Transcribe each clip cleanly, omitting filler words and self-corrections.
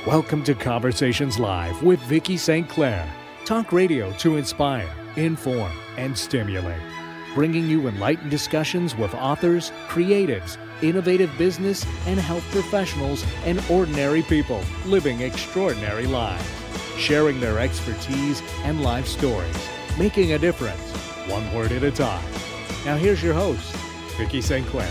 Welcome to Conversations Live with Vicki St. Clair. Talk radio to inspire, inform, and stimulate. Bringing you enlightened discussions with authors, creatives, innovative business and health professionals, and ordinary people living extraordinary lives. Sharing their expertise and life stories. Making a difference, one word at a time. Now here's your host, Vicki St. Clair.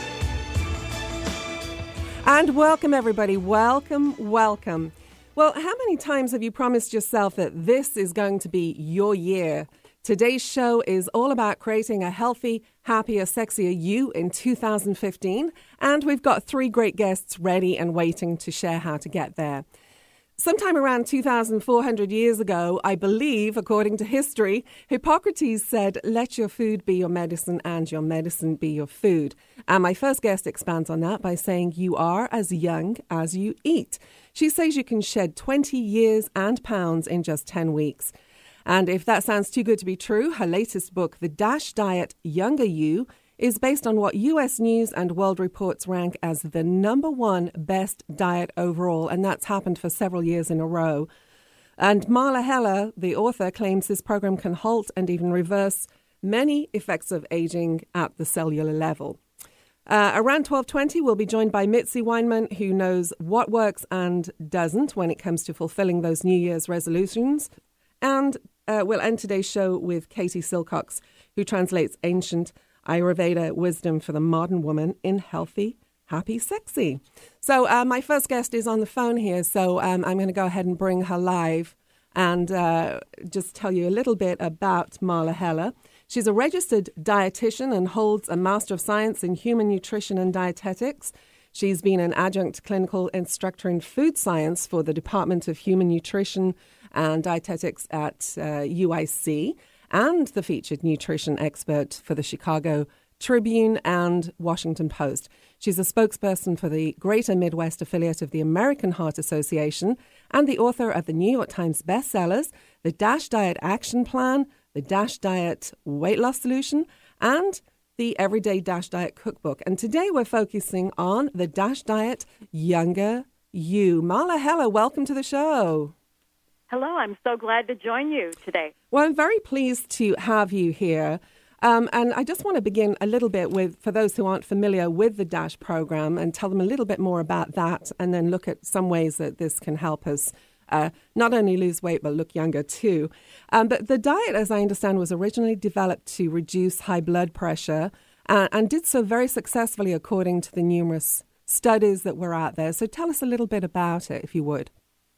And welcome, everybody. Welcome. Well, how many times have you promised yourself that this is going to be your year? Today's show is all about creating a healthy, happier, sexier you in 2015. And we've got three great guests ready and waiting to share how to get there. Sometime around 2,400 years ago, I believe, according to history, Hippocrates said, "Let your food be your medicine and your medicine be your food." And my first guest expands on that by saying, "You are as young as you eat." She says you can shed 20 years and pounds in just 10 weeks. And if that sounds too good to be true, her latest book, The DASH Diet Younger You, is based on what US News and World Reports rank as the #1 best diet overall, and that's happened for several years in a row. And Marla Heller, the author, claims this program can halt and even reverse many effects of aging at the cellular level. Around 12:20, we'll be joined by Mitzi Weinman, who knows what works and doesn't when it comes to fulfilling those New Year's resolutions. And we'll end today's show with Katie Silcox, who translates ancient Ayurveda wisdom for the modern woman in healthy, happy, sexy. So my first guest is on the phone here, so I'm going to go ahead and bring her live and just tell you a little bit about Marla Heller. She's a registered dietitian and holds a Master of Science in Human Nutrition and Dietetics. She's been an adjunct clinical instructor in food science for the Department of Human Nutrition and Dietetics at UIC, and the featured nutrition expert for the Chicago Tribune and Washington Post. She's a spokesperson for the Greater Midwest affiliate of the American Heart Association and the author of the New York Times bestsellers, The DASH Diet Action Plan, The DASH Diet Weight Loss Solution, and the Everyday DASH Diet Cookbook. And today we're focusing on the DASH Diet Younger You. Marla Heller, welcome to the show. Hello, I'm so glad to join you today. Well, I'm very pleased to have you here. And I just want to begin a little bit with, for those who aren't familiar with the DASH program, and tell them a little bit more about that, and then look at some ways that this can help us not only lose weight, but look younger too. But the diet, as I understand, was originally developed to reduce high blood pressure and did so very successfully according to the numerous studies that were out there. So tell us a little bit about it, if you would.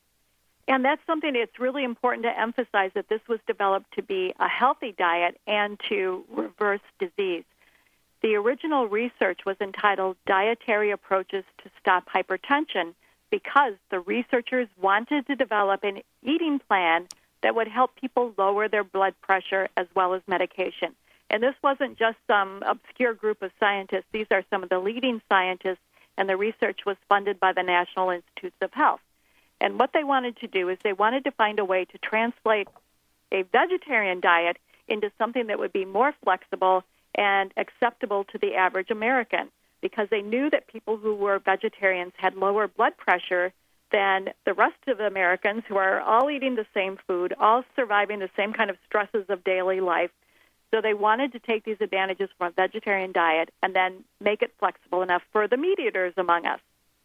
And that's something that's really important to emphasize, that this was developed to be a healthy diet and to reverse disease. The original research was entitled Dietary Approaches to Stop Hypertension because the researchers wanted to develop an eating plan that would help people lower their blood pressure as well as medication. And this wasn't just some obscure group of scientists. These are some of the leading scientists, and the research was funded by the National Institutes of Health. And what they wanted to do is they wanted to find a way to translate a vegetarian diet into something that would be more flexible and acceptable to the average American, because they knew that people who were vegetarians had lower blood pressure than the rest of Americans who are all eating the same food, all surviving the same kind of stresses of daily life. So they wanted to take these advantages from a vegetarian diet and then make it flexible enough for the meat eaters among us.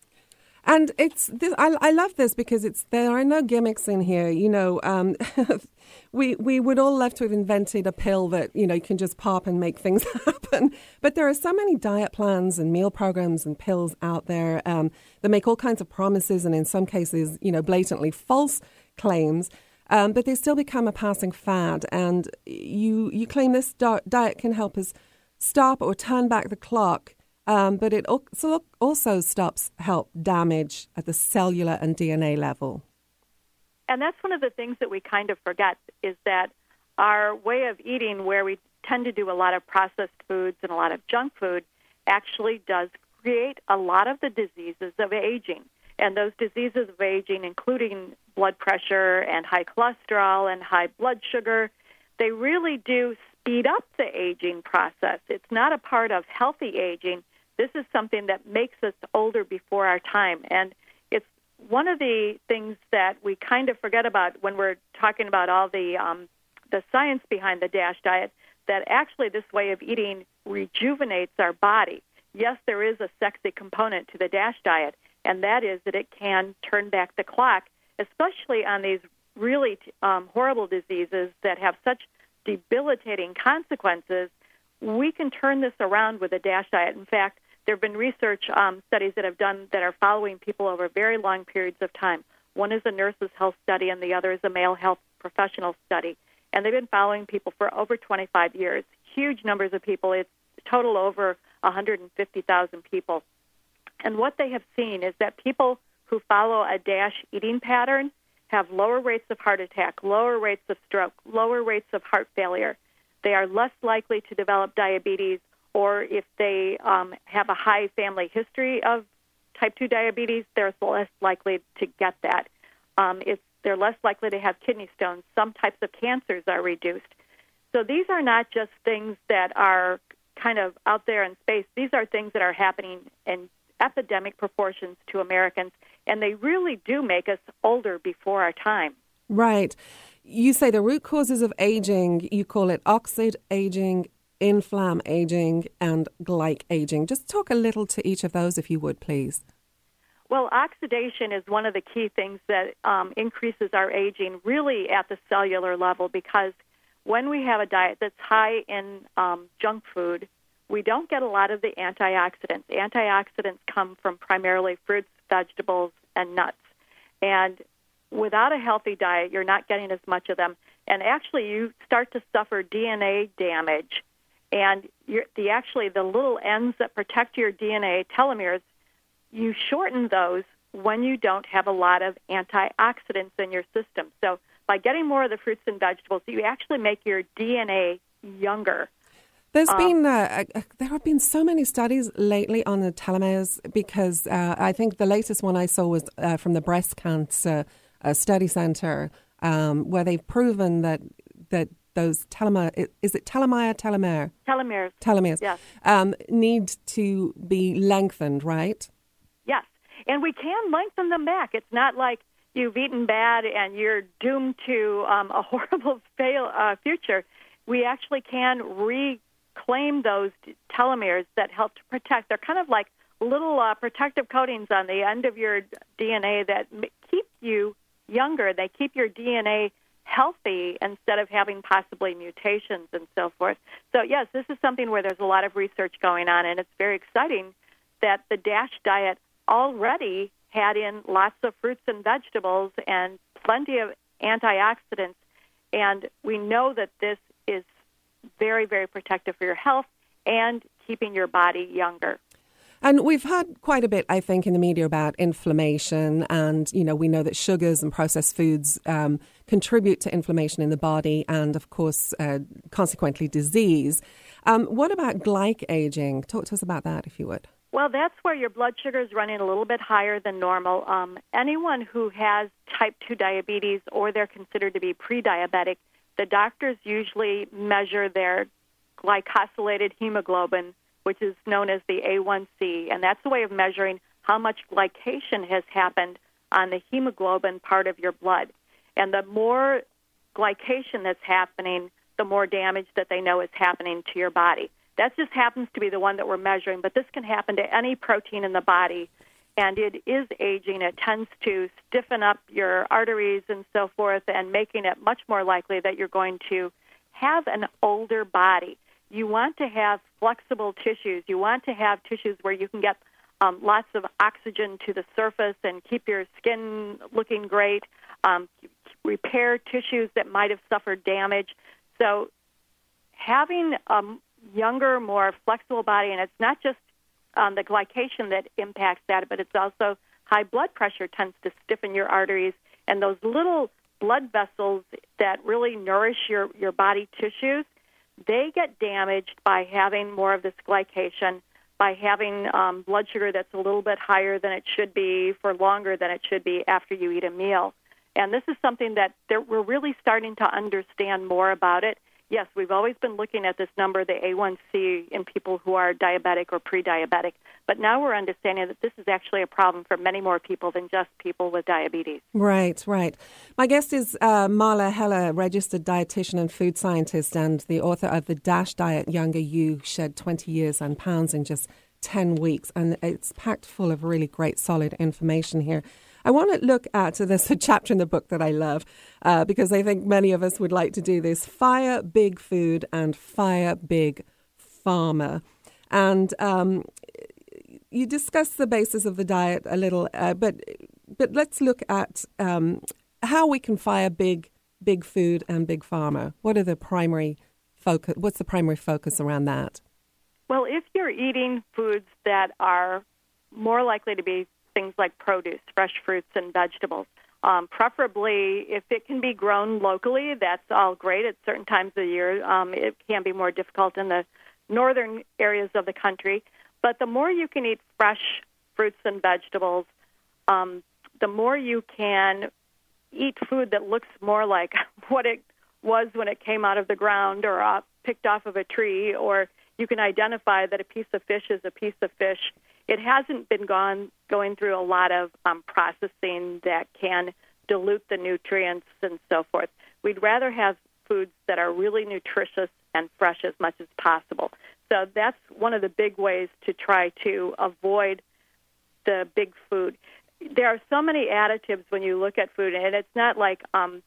And it's this, I love this because there are no gimmicks in here. You know, we would all love to have invented a pill that, you know, you can just pop and make things happen. But there are so many diet plans and meal programs and pills out there that make all kinds of promises and in some cases, you know, blatantly false claims. But they still become a passing fad. And you claim this diet can help us stop or turn back the clock. But it also stops health damage at the cellular and DNA level. And that's one of the things that we kind of forget, is that our way of eating, where we tend to do a lot of processed foods and a lot of junk food, actually does create a lot of the diseases of aging. And those diseases of aging, including blood pressure and high cholesterol and high blood sugar, they really do speed up the aging process. It's not a part of healthy aging. This is something that makes us older before our time. And it's one of the things that we kind of forget about when we're talking about all the science behind the DASH diet, that actually this way of eating rejuvenates our body. Yes, there is a sexy component to the DASH diet, and that is that it can turn back the clock, especially on these really horrible diseases that have such debilitating consequences. We can turn this around with a DASH diet. In fact, there have been research studies that are following people over very long periods of time. One is a nurse's health study, and the other is a male health professional study. And they've been following people for over 25 years. Huge numbers of people. It's total over 150,000 people. And what they have seen is that people who follow a DASH eating pattern have lower rates of heart attack, lower rates of stroke, lower rates of heart failure. They are less likely to develop diabetes, or if they have a high family history of type 2 diabetes, they're less likely to get that. They're less likely to have kidney stones. Some types of cancers are reduced. So these are not just things that are kind of out there in space. These are things that are happening in epidemic proportions to Americans, and they really do make us older before our time. Right. You say the root causes of aging, you call it oxid aging, inflam aging, and glyc aging. Just talk a little to each of those, if you would, please. Well, oxidation is one of the key things that increases our aging really at the cellular level, because when we have a diet that's high in junk food, we don't get a lot of the antioxidants. Antioxidants come from primarily fruits, vegetables, and nuts. And without a healthy diet, you're not getting as much of them. And actually, you start to suffer DNA damage. And the little ends that protect your DNA, telomeres, you shorten those when you don't have a lot of antioxidants in your system. So by getting more of the fruits and vegetables, you actually make your DNA younger. There have been so many studies lately on the telomeres, because I think the latest one I saw was from the Breast Cancer Study Center, where they've proven that those telomere, is it telomere? Telomeres, yes. Need to be lengthened, right? Yes, and we can lengthen them back. It's not like you've eaten bad and you're doomed to a horrible future. We actually can reclaim those telomeres that help to protect. They're kind of like little protective coatings on the end of your DNA that keep you younger. They keep your DNA healthy instead of having possibly mutations and so forth. So, yes, this is something where there's a lot of research going on, and it's very exciting that the DASH diet already had in lots of fruits and vegetables and plenty of antioxidants, and we know that this is very, very protective for your health and keeping your body younger. And we've heard quite a bit, I think, in the media about inflammation, and, we know that sugars and processed foods contribute to inflammation in the body and, of course, consequently disease. What about glyc aging? Talk to us about that, if you would. Well, that's where your blood sugar is running a little bit higher than normal. Anyone who has type 2 diabetes, or they're considered to be pre-diabetic, the doctors usually measure their glycosylated hemoglobin, which is known as the A1C, and that's a way of measuring how much glycation has happened on the hemoglobin part of your blood. And the more glycation that's happening, the more damage that they know is happening to your body. That just happens to be the one that we're measuring, but this can happen to any protein in the body, and it is aging. It tends to stiffen up your arteries and so forth, and making it much more likely that you're going to have an older body. You want to have flexible tissues. You want to have tissues where you can get lots of oxygen to the surface and keep your skin looking great, repair tissues that might have suffered damage. So having a younger, more flexible body, and it's not just the glycation that impacts that, but it's also high blood pressure tends to stiffen your arteries, and those little blood vessels that really nourish your body tissues, they get damaged by having more of this glycation, by having blood sugar that's a little bit higher than it should be for longer than it should be after you eat a meal. And this is something that we're really starting to understand more about it. yes, we've always been looking at this number, the A1C, in people who are diabetic or pre-diabetic. But now we're understanding that this is actually a problem for many more people than just people with diabetes. Right, right. My guest is Marla Heller, registered dietitian and food scientist and the author of The DASH Diet, Younger You Shed 20 Years and Pounds in Just 10 Weeks. And it's packed full of really great, solid information here. I want to look at, so there's a chapter in the book that I love because I think many of us would like to do this, Fire Big Food and Fire Big Pharma. And you discuss the basis of the diet a little, but let's look at how we can fire big food and big pharma. What are the primary focus? What's the primary focus around that? Well, if you're eating foods that are more likely to be things like produce, fresh fruits and vegetables, preferably if it can be grown locally, that's all great. At certain times of the year, it can be more difficult in the northern areas of the country. But the more you can eat fresh fruits and vegetables, the more you can eat food that looks more like what it was when it came out of the ground or picked off of a tree, or you can identify that a piece of fish is a piece of fish. It hasn't been going through a lot of processing that can dilute the nutrients and so forth. We'd rather have foods that are really nutritious and fresh as much as possible. So that's one of the big ways to try to avoid the big food. There are so many additives when you look at food, and it's not like,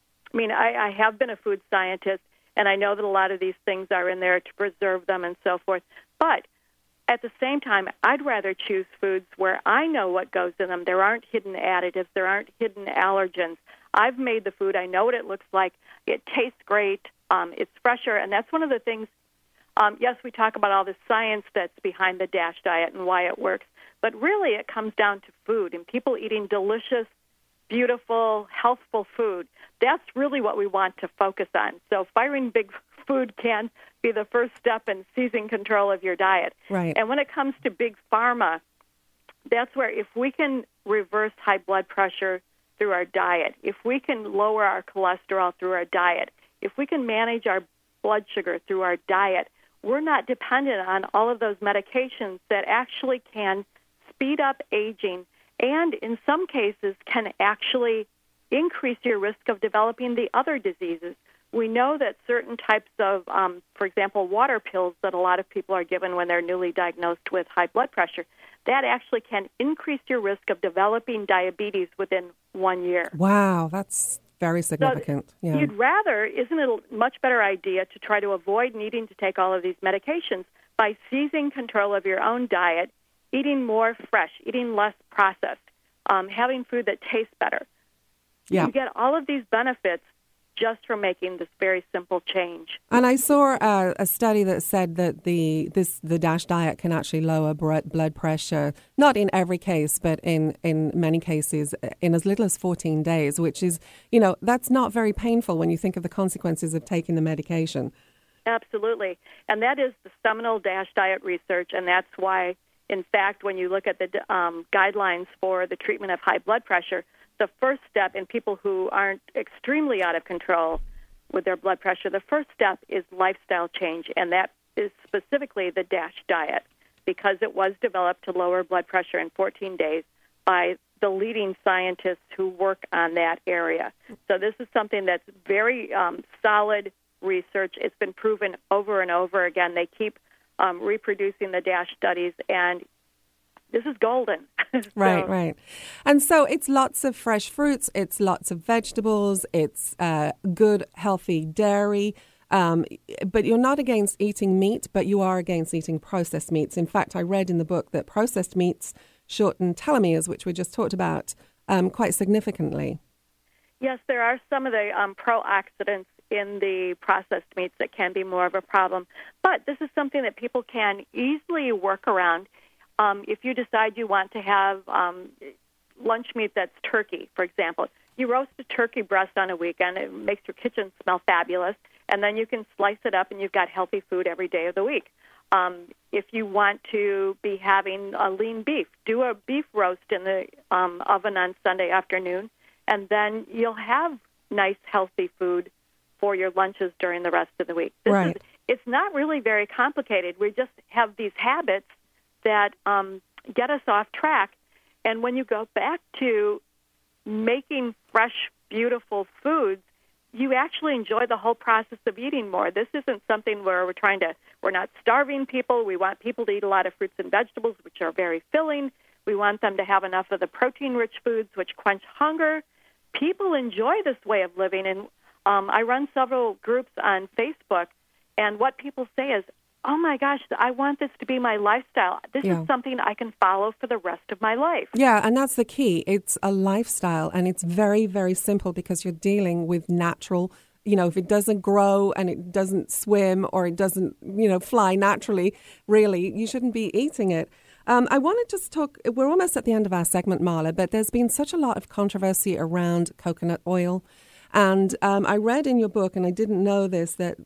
I have been a food scientist, and I know that a lot of these things are in there to preserve them and so forth. But at the same time, I'd rather choose foods where I know what goes in them. There aren't hidden additives. There aren't hidden allergens. I've made the food. I know what it looks like. It tastes great. It's fresher. And that's one of the things, yes, we talk about all the science that's behind the DASH diet and why it works. But really it comes down to food and people eating delicious, beautiful, healthful food. That's really what we want to focus on. So firing big food can be the first step in seizing control of your diet. Right. And when it comes to big pharma, that's where if we can reverse high blood pressure through our diet, if we can lower our cholesterol through our diet, if we can manage our blood sugar through our diet, we're not dependent on all of those medications that actually can speed up aging and in some cases can actually increase your risk of developing the other diseases. We know that certain types of, for example, water pills that a lot of people are given when they're newly diagnosed with high blood pressure, that actually can increase your risk of developing diabetes within 1 year. Wow, that's very significant. So you'd rather, isn't it a much better idea to try to avoid needing to take all of these medications by seizing control of your own diet, eating more fresh, eating less processed, having food that tastes better. Yeah. You get all of these benefits just from making this very simple change. And I saw a study that said that the DASH diet can actually lower blood pressure, not in every case, but in many cases, in as little as 14 days, which is, that's not very painful when you think of the consequences of taking the medication. Absolutely. And that is the seminal DASH diet research, and that's why, in fact, when you look at the guidelines for the treatment of high blood pressure, the first step in people who aren't extremely out of control with their blood pressure, the first step is lifestyle change, and that is specifically the DASH diet because it was developed to lower blood pressure in 14 days by the leading scientists who work on that area. So this is something that's very solid research. It's been proven over and over again. They keep reproducing the DASH studies, and this is golden. Right. And so it's lots of fresh fruits, it's lots of vegetables, it's good, healthy dairy. But you're not against eating meat, but you are against eating processed meats. In fact, I read in the book that processed meats shorten telomeres, which we just talked about, quite significantly. Yes, there are some of the pro-oxidants in the processed meats that can be more of a problem. But this is something that people can easily work around. If you decide you want to have lunch meat that's turkey, for example, you roast a turkey breast on a weekend. It makes your kitchen smell fabulous, and then you can slice it up, and you've got healthy food every day of the week. If you want to be having a lean beef, do a beef roast in the oven on Sunday afternoon, and then you'll have nice, healthy food for your lunches during the rest of the week. It's not really very complicated. We just have these habits that get us off track. And when you go back to making fresh, beautiful foods, you actually enjoy the whole process of eating more. This isn't something where we're not starving people. We want people to eat a lot of fruits and vegetables, which are very filling. We want them to have enough of the protein-rich foods, which quench hunger. People enjoy this way of living, and I run several groups on Facebook, and what people say is, oh my gosh, I want this to be my lifestyle. This is something I can follow for the rest of my life. Yeah, and that's the key. It's a lifestyle, and it's very, very simple because you're dealing with natural, if it doesn't grow and it doesn't swim or it doesn't, fly naturally, really, you shouldn't be eating it. I want to just talk, we're almost at the end of our segment, Marla, but there's been such a lot of controversy around coconut oil. And I read in your book, and I didn't know this, that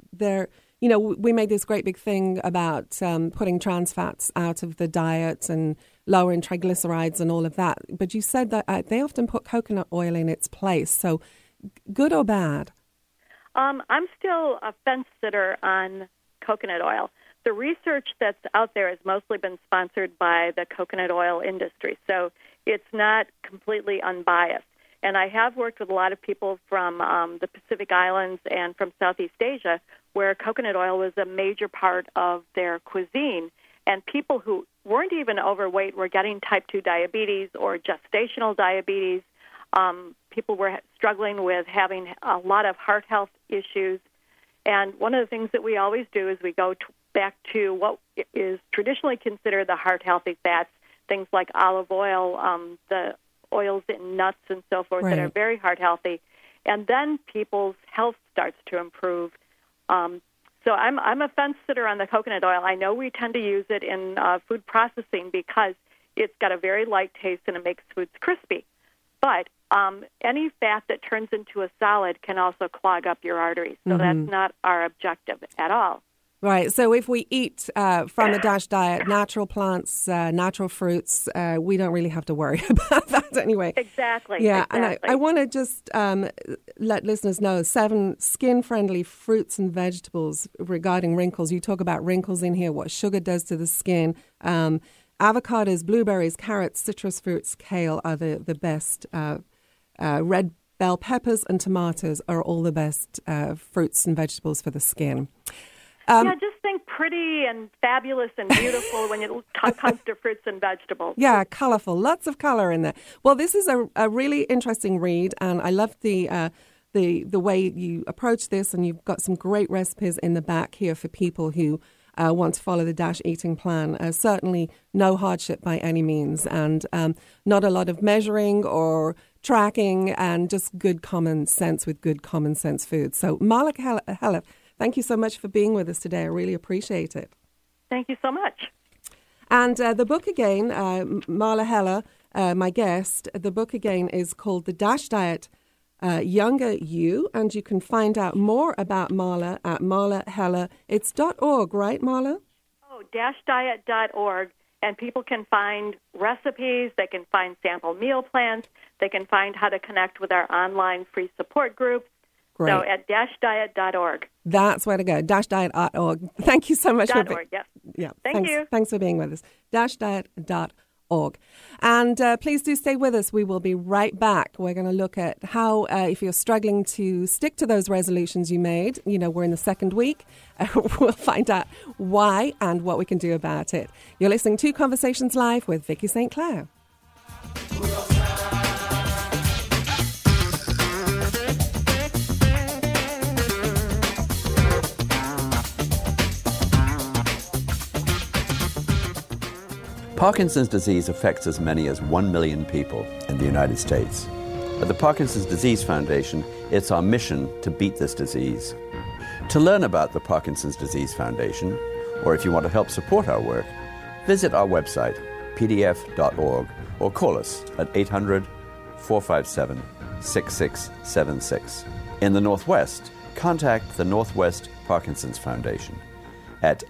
we made this great big thing about putting trans fats out of the diet and lowering triglycerides and all of that. But you said that they often put coconut oil in its place. So good or bad? I'm still a fence sitter on coconut oil. The research that's out there has mostly been sponsored by the coconut oil industry, so it's not completely unbiased. And I have worked with a lot of people from the Pacific Islands and from Southeast Asia where coconut oil was a major part of their cuisine. And people who weren't even overweight were getting type 2 diabetes or gestational diabetes. People were struggling with having a lot of heart health issues. And one of the things that we always do is we go back to what is traditionally considered the heart-healthy fats, things like olive oil, the oils in nuts and so forth that are very heart-healthy. And then people's health starts to improve. So I'm a fence sitter on the coconut oil. I know we tend to use it in food processing because it's got a very light taste and it makes foods crispy. But any fat that turns into a solid can also clog up your arteries. So that's not our objective at all. Right. So if we eat from the DASH diet, natural plants, natural fruits, we don't really have to worry about that anyway. Exactly. Yeah. Exactly. And I want to just let listeners know 7 skin-friendly fruits and vegetables regarding wrinkles. You talk about wrinkles in here, what sugar does to the skin. Avocados, blueberries, carrots, citrus fruits, kale are the best. Red bell peppers and tomatoes are all the best fruits and vegetables for the skin. Just think pretty and fabulous and beautiful when it comes to fruits and vegetables. Yeah, colorful, lots of color in there. Well, this is a really interesting read, and I love the way you approach this, and you've got some great recipes in the back here for people who want to follow the DASH eating plan. Certainly no hardship by any means, and not a lot of measuring or tracking, and just good common sense with good common sense food. So Marla Heller, thank you so much for being with us today. I really appreciate it. Thank you so much. And the book again, Marla Heller, my guest, the book again is called The DASH Diet, Younger You, and you can find out more about Marla at Marla Heller. It's .org, right, Marla? Oh, dashdiet.org, and people can find recipes, they can find sample meal plans, they can find how to connect with our online free support groups. Great. So at dashdiet.org. That's where to go, dashdiet.org. Thank you so much. .org, yeah. Thank you. Thanks for being with us. Dashdiet.org. And please do stay with us. We will be right back. We're going to look at how, if you're struggling to stick to those resolutions you made, we're in the second week, we'll find out why and what we can do about it. You're listening to Conversations Live with Vicki St. Clair. Parkinson's disease affects as many as 1 million people in the United States. At the Parkinson's Disease Foundation, it's our mission to beat this disease. To learn about the Parkinson's Disease Foundation, or if you want to help support our work, visit our website, pdf.org, or call us at 800-457-6676. In the Northwest, contact the Northwest Parkinson's Foundation at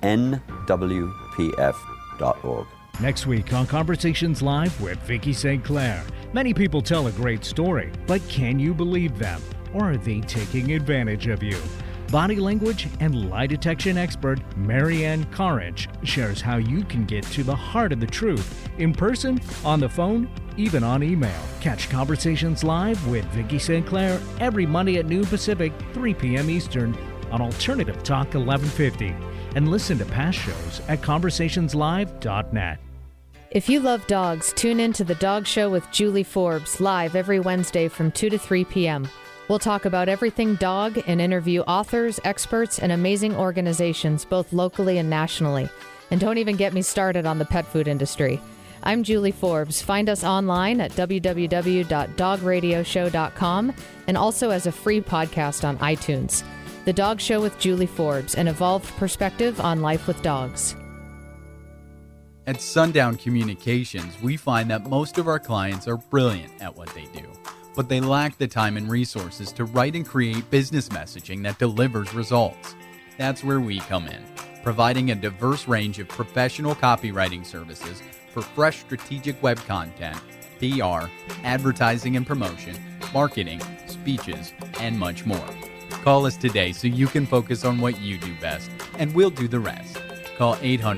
nwpf.org. Next week on Conversations Live with Vicki St. Clair. Many people tell a great story, but can you believe them? or are they taking advantage of you? Body language and lie detection expert Marianne Carich shares how you can get to the heart of the truth in person, on the phone, even on email. Catch Conversations Live with Vicki St. Clair every Monday at noon Pacific, 3 p.m. Eastern on Alternative Talk 1150. And listen to past shows at conversationslive.net. If you love dogs, tune in to The Dog Show with Julie Forbes, live every Wednesday from 2 to 3 p.m. We'll talk about everything dog and interview authors, experts, and amazing organizations, both locally and nationally. And don't even get me started on the pet food industry. I'm Julie Forbes. Find us online at www.dogradioshow.com and also as a free podcast on iTunes. The Dog Show with Julie Forbes, an evolved perspective on life with dogs. At Sundown Communications, we find that most of our clients are brilliant at what they do, but they lack the time and resources to write and create business messaging that delivers results. That's where we come in, providing a diverse range of professional copywriting services for fresh strategic web content, PR, advertising and promotion, marketing, speeches, and much more. Call us today so you can focus on what you do best, and we'll do the rest. Call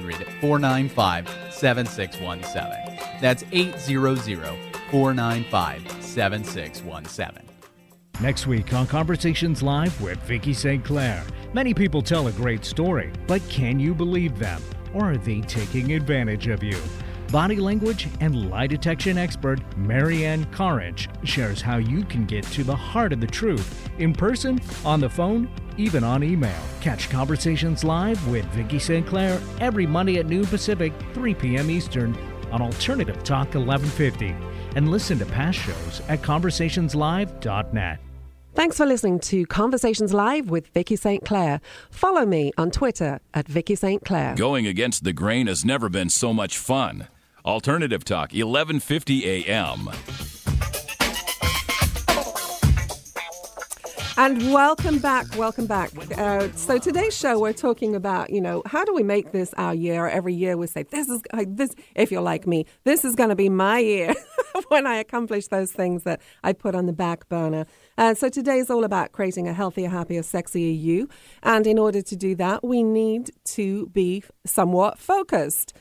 800-495-7617. That's 800-495-7617. Next week on Conversations Live with Vicki St. Clair. Many people tell a great story, but can you believe them? Or are they taking advantage of you? Body language and lie detection expert Marianne Carich shares how you can get to the heart of the truth in person, on the phone, even on email. Catch Conversations Live with Vicki St. Clair every Monday at noon Pacific, 3 p.m. Eastern on Alternative Talk 1150. And listen to past shows at conversationslive.net. Thanks for listening to Conversations Live with Vicki St. Clair. Follow me on Twitter at Vicki St. Clair. Going against the grain has never been so much fun. Alternative Talk, 1150 a.m. And welcome back. So today's show, we're talking about, how do we make this our year? Every year we say, this, if you're like me, this is going to be my year when I accomplish those things that I put on the back burner. So today is all about creating a healthier, happier, sexier you. And in order to do that, we need to be somewhat focused.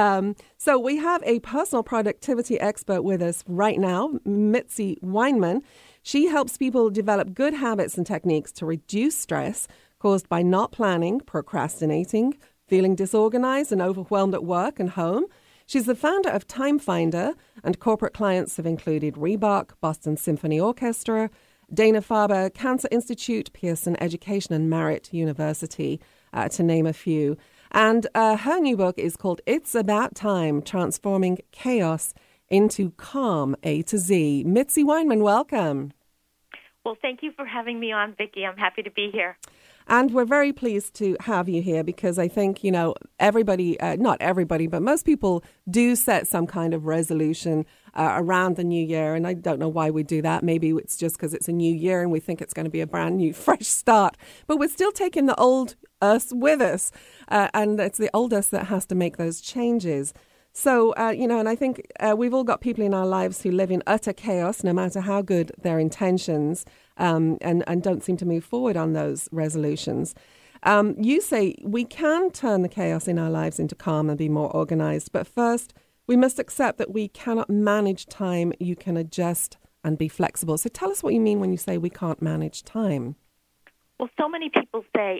So we have a personal productivity expert with us right now, Mitzi Weinman. She helps people develop good habits and techniques to reduce stress caused by not planning, procrastinating, feeling disorganized and overwhelmed at work and home. She's the founder of Time Finder, and corporate clients have included Reebok, Boston Symphony Orchestra, Dana-Farber Cancer Institute, Pearson Education, and Merit University, to name a few. And her new book is called It's About Time, Transforming Chaos into Calm, A to Z. Mitzi Weinman, welcome. Well, thank you for having me on, Vicki. I'm happy to be here. And we're very pleased to have you here because I think, everybody, not everybody, but most people do set some kind of resolution around the new year. And I don't know why we do that. Maybe it's just because it's a new year and we think it's going to be a brand new, fresh start. But we're still taking the old us with us. And it's the old us that has to make those changes. So, and I think we've all got people in our lives who live in utter chaos, no matter how good their intentions, and don't seem to move forward on those resolutions. You say we can turn the chaos in our lives into calm and be more organized. But first, we must accept that we cannot manage time. You can adjust and be flexible. So tell us what you mean when you say we can't manage time. Well, so many people say,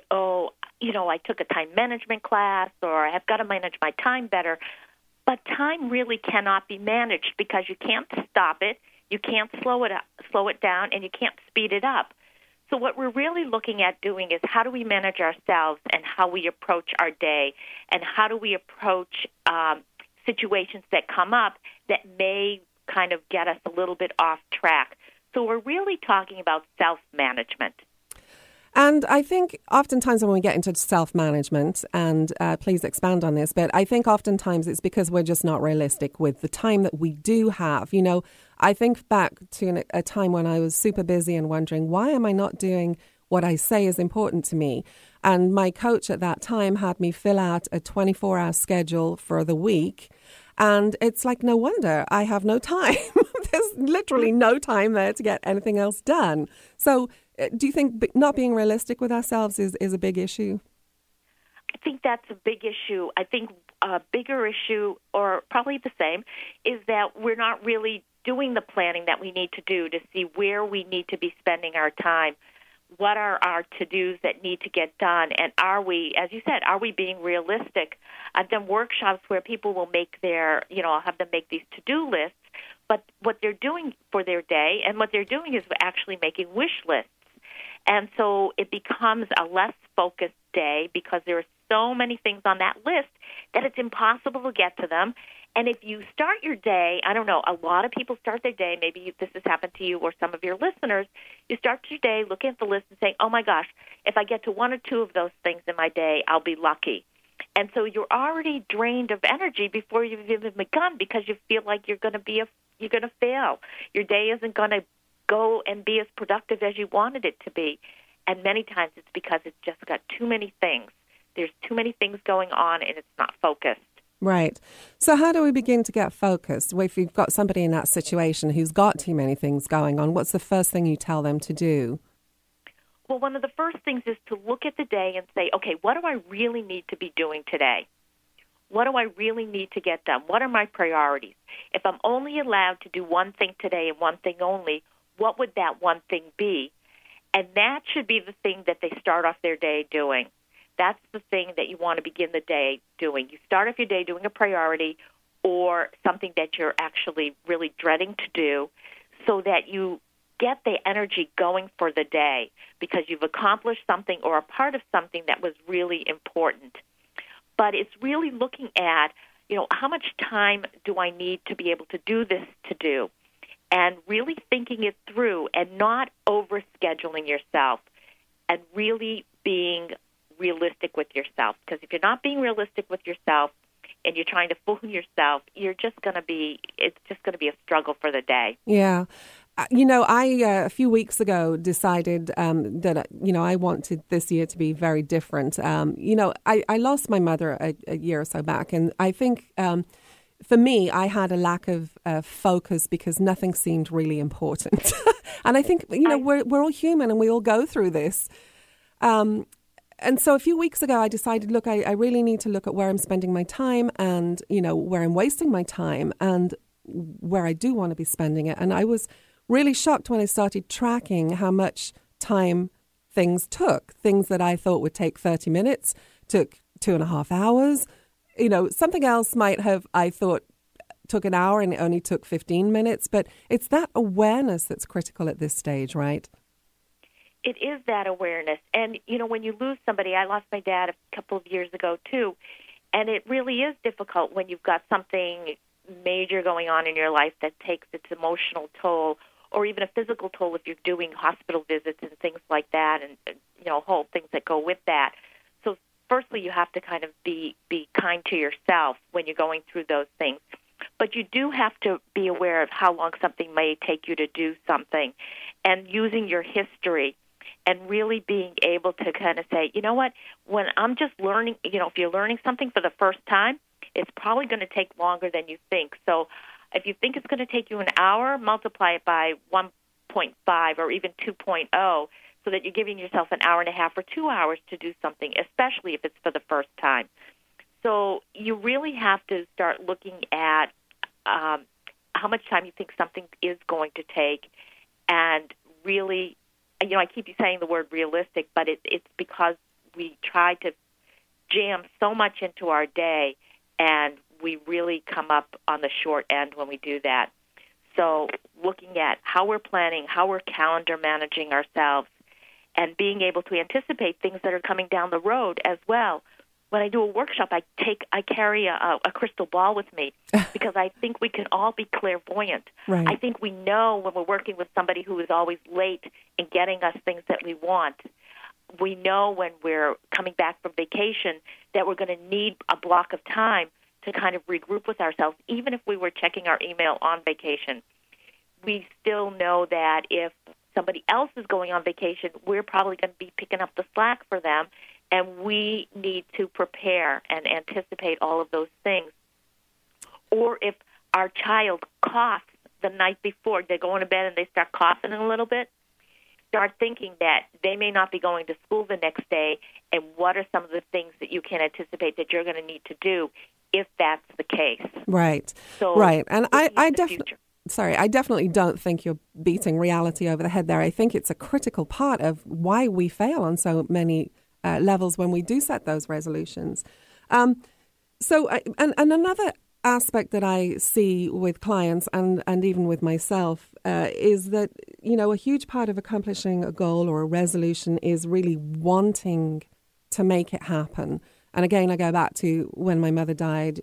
I took a time management class, or I have got to manage my time better. But time really cannot be managed because you can't stop it, you can't slow it down, and you can't speed it up. So what we're really looking at doing is how do we manage ourselves and how we approach our day, and how do we approach situations that come up that may kind of get us a little bit off track. So we're really talking about self-management. And I think oftentimes when we get into self-management, and please expand on this, but I think oftentimes it's because we're just not realistic with the time that we do have. I think back to a time when I was super busy and wondering, why am I not doing what I say is important to me? And my coach at that time had me fill out a 24-hour schedule for the week. And it's like, no wonder I have no time. There's literally no time there to get anything else done. So Do you think not being realistic with ourselves is a big issue? I think that's a big issue. I think a bigger issue, or probably the same, is that we're not really doing the planning that we need to do to see where we need to be spending our time. What are our to-dos that need to get done? And are we, as you said, are we being realistic? I've done workshops where people will make I'll have them make these to-do lists, but what they're doing for their day and what they're doing is actually making wish lists. And so it becomes a less focused day because there are so many things on that list that it's impossible to get to them. And if you start your day, I don't know, a lot of people start their day, maybe this has happened to you or some of your listeners, you start your day looking at the list and saying, oh my gosh, if I get to one or two of those things in my day, I'll be lucky. And so you're already drained of energy before you've even begun because you feel like you're going to fail. Your day isn't going to go and be as productive as you wanted it to be. And many times it's because it's just got too many things. There's too many things going on and it's not focused. Right. So how do we begin to get focused? If you've got somebody in that situation who's got too many things going on, what's the first thing you tell them to do? Well, one of the first things is to look at the day and say, okay, what do I really need to be doing today? What do I really need to get done? What are my priorities? If I'm only allowed to do one thing today and one thing only, what would that one thing be? And that should be the thing that they start off their day doing. That's the thing that you want to begin the day doing. You start off your day doing a priority or something that you're actually really dreading to do so that you get the energy going for the day because you've accomplished something or a part of something that was really important. But it's really looking at, how much time do I need to be able to do this to do? And really thinking it through and not overscheduling yourself and really being realistic with yourself. Because if you're not being realistic with yourself and you're trying to fool yourself, it's just going to be a struggle for the day. Yeah. I a few weeks ago decided that, I wanted this year to be very different. I lost my mother a year or so back, and I think for me, I had a lack of focus because nothing seemed really important. And I think, we're all human and we all go through this. And so a few weeks ago, I decided, look, I really need to look at where I'm spending my time and, where I'm wasting my time and where I do want to be spending it. And I was really shocked when I started tracking how much time things took. Things that I thought would take 30 minutes took 2.5 hours. Something else might have, I thought, took an hour and it only took 15 minutes. But it's that awareness that's critical at this stage, right? It is that awareness. And, when you lose somebody, I lost my dad a couple of years ago, too. And it really is difficult when you've got something major going on in your life that takes its emotional toll or even a physical toll if you're doing hospital visits and things like that and whole things that go with that. So firstly, you have to kind of be kind to yourself when you're going through those things. But you do have to be aware of how long something may take you to do something and using your history and really being able to kind of say, when I'm just learning, if you're learning something for the first time, it's probably going to take longer than you think. So if you think it's going to take you an hour, multiply it by 1.5 or even 2.0 so that you're giving yourself an hour and a half or 2 hours to do something, especially if it's for the first time. So you really have to start looking at how much time you think something is going to take and really, I keep saying the word realistic, but it's because we try to jam so much into our day and we really come up on the short end when we do that. So looking at how we're planning, how we're calendar managing ourselves, and being able to anticipate things that are coming down the road as well. When I do a workshop, I carry a crystal ball with me because I think we can all be clairvoyant. Right. I think we know when we're working with somebody who is always late in getting us things that we want. We know when we're coming back from vacation that we're going to need a block of time to kind of regroup with ourselves, even if we were checking our email on vacation. We still know that if somebody else is going on vacation, we're probably going to be picking up the slack for them, and we need to prepare and anticipate all of those things. Or if our child coughs the night before, they're going to bed and they start coughing a little bit, start thinking that they may not be going to school the next day, and what are some of the things that you can anticipate that you're going to need to do if that's the case. Right. So right. And I definitely don't think you're beating reality over the head there. I think it's a critical part of why we fail on so many levels when we do set those resolutions. And another aspect that I see with clients and even with myself is that, a huge part of accomplishing a goal or a resolution is really wanting to make it happen. And again, I go back to when my mother died,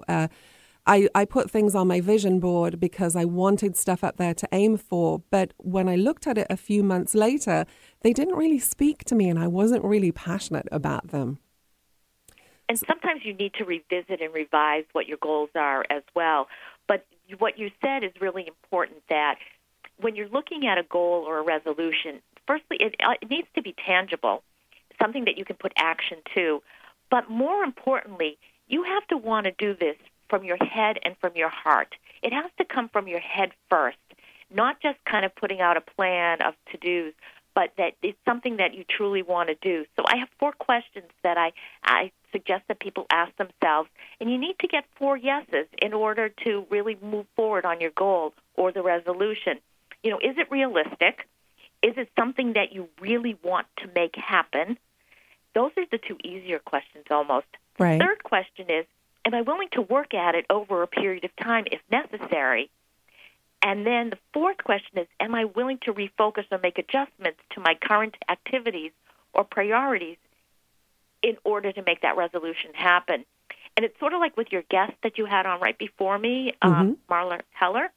I put things on my vision board because I wanted stuff up there to aim for. But when I looked at it a few months later, they didn't really speak to me and I wasn't really passionate about them. And sometimes you need to revisit and revise what your goals are as well. But what you said is really important, that when you're looking at a goal or a resolution, firstly, it needs to be tangible, something that you can put action to. But more importantly, you have to want to do this from your head and from your heart. It has to come from your head first, not just kind of putting out a plan of to-dos, but that it's something that you truly want to do. So I have 4 questions that I suggest that people ask themselves, and you need to get 4 yeses in order to really move forward on your goal or the resolution. Is it realistic? Is it something that you really want to make happen? Those are the 2 easier questions almost. Right. The third question is, am I willing to work at it over a period of time if necessary? And then the 4th question is, am I willing to refocus or make adjustments to my current activities or priorities in order to make that resolution happen? And it's sort of like with your guest that you had on right before me, Marla Heller,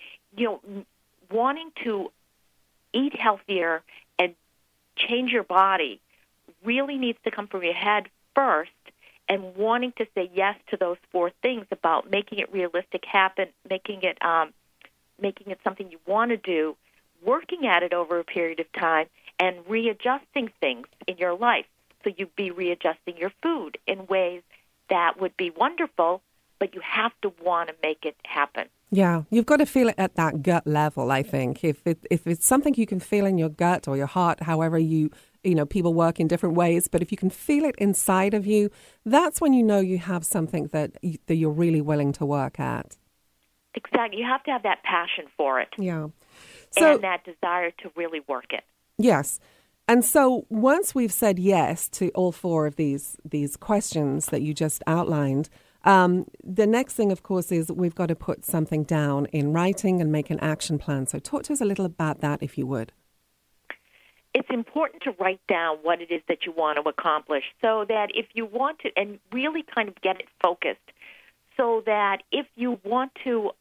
wanting to eat healthier and change your body really needs to come from your head first, and wanting to say yes to those 4 things about making it realistic happen, making it something you want to do, working at it over a period of time, and readjusting things in your life. So you'd be readjusting your food in ways that would be wonderful, but you have to want to make it happen. Yeah, you've got to feel it at that gut level, I think. If it's something you can feel in your gut or your heart, however people work in different ways, but if you can feel it inside of you, that's when you have something that you're really willing to work at. Exactly. You have to have that passion for it. Yeah. And that desire to really work it. Yes. And so once we've said yes to all 4 of these questions that you just outlined, the next thing, of course, is we've got to put something down in writing and make an action plan. So talk to us a little about that, if you would. It's important to write down what it is that you want to accomplish, so that if you want to, and really kind of get it focused, so that if you want to